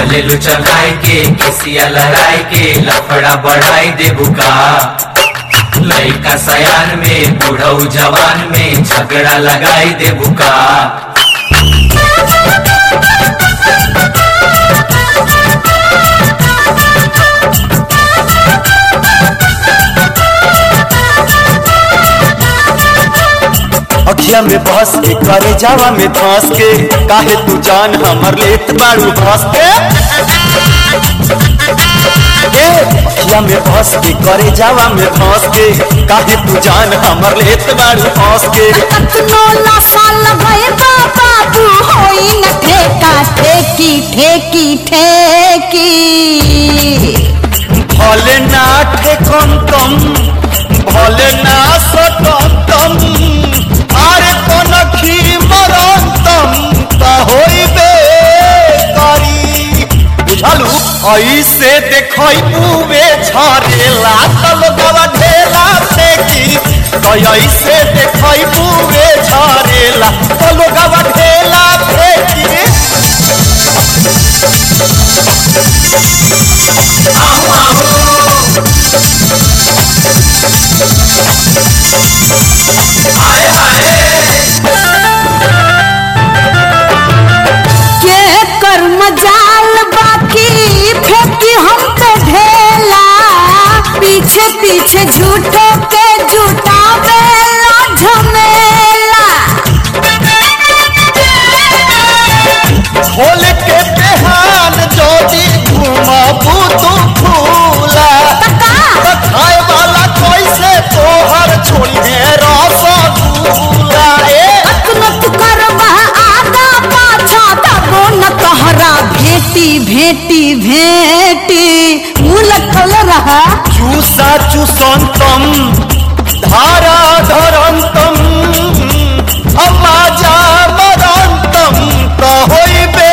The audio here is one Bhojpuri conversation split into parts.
चले लू चलाए के केसिया लड़ाई के लफड़ा बढ़ाई दे बुका लइका सयान में बूढ़ऊ जवान में झगड़ा लगाई दे बुका। अखिया में बस के करे जावा में धंस के काहे तू जान हमर लेत बाड़ू हंस के अखिया में बस के करे जावा में धंस के काहे तू जान हमर लेत बाड़ू हंस के कतनो साल गए बाबू होई न ठेका ठेकी ठेकी ठेकी भले ना ठेकम तम भले ना सटम अरे कोनखी मरंतम त होइबे करी बुझलू ऐसे देखई पुवे झरेला त लोगवा ढेला फेंकी तो ऐसे देखई पुवे झरेला त लोगवा ढेला फेंकी। मजाल बाकी फेंकी हम पे ढेला पीछे पीछे झूठो के झूठा बेला झमेला खोल के बेहान जोड़ी घुमाबू तू फूला खाए वाला कैसे तोहर छोड़ी है रसगुल्ला तू करवा आगा पाछा तबो न तोहरा भेटी भेटी भेटी मुँह लखल रहा चूसा चूसंतम धारा धरंतम अमाजा मरंतम त होइबे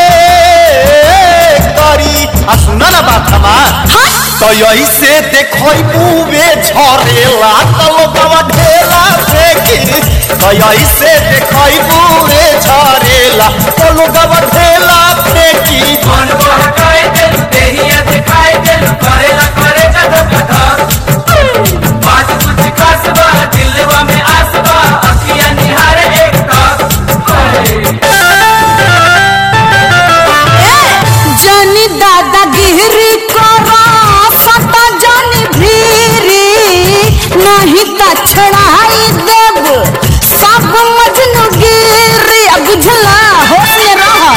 करी आ सुना ना बात हमार तो ऐसे देखई पुवे झरेला त लोगवा ढेला फेंकी तो ऐसे देखई पुवे झरेला त लोगवा ढेला फेंकी। कौन बहकाए दिल देहिया दिखाए दिल करेला करे कथा बात कुछ खास बा दिलवा में आस बा अखियां निहारे एक जानी दादागिरी करा सता जानी भीरी नहीं त छड़ाई देव सब मजनू गिरी बुझला होश में रहा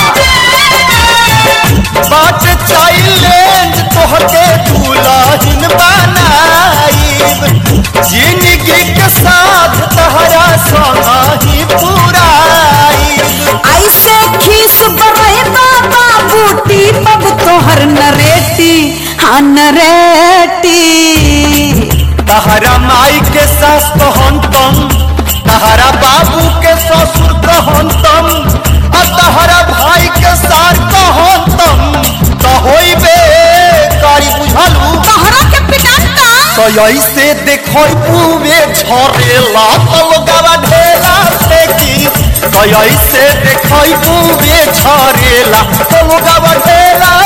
बात चाइलेंज तोहके दुल्हन बनाईब जिंदगी के साथ तहरा संग ही पुराईब ऐसे खीस बरहे बाबा बूटी पब तोहर नरेटी हाँ नरेटी तहरा माई के सास कहंतम तहरा बाबू के ससुर कहंतम आ तहरा भाई के सार कहंतम त होइबे करी बुझलू तोहरा के पिटाता तो ऐसे देखई पुवे झरेला त लोगवा ढेला फेंकी तो ऐसे देखई पुवे झरेला त लोगवा ढेला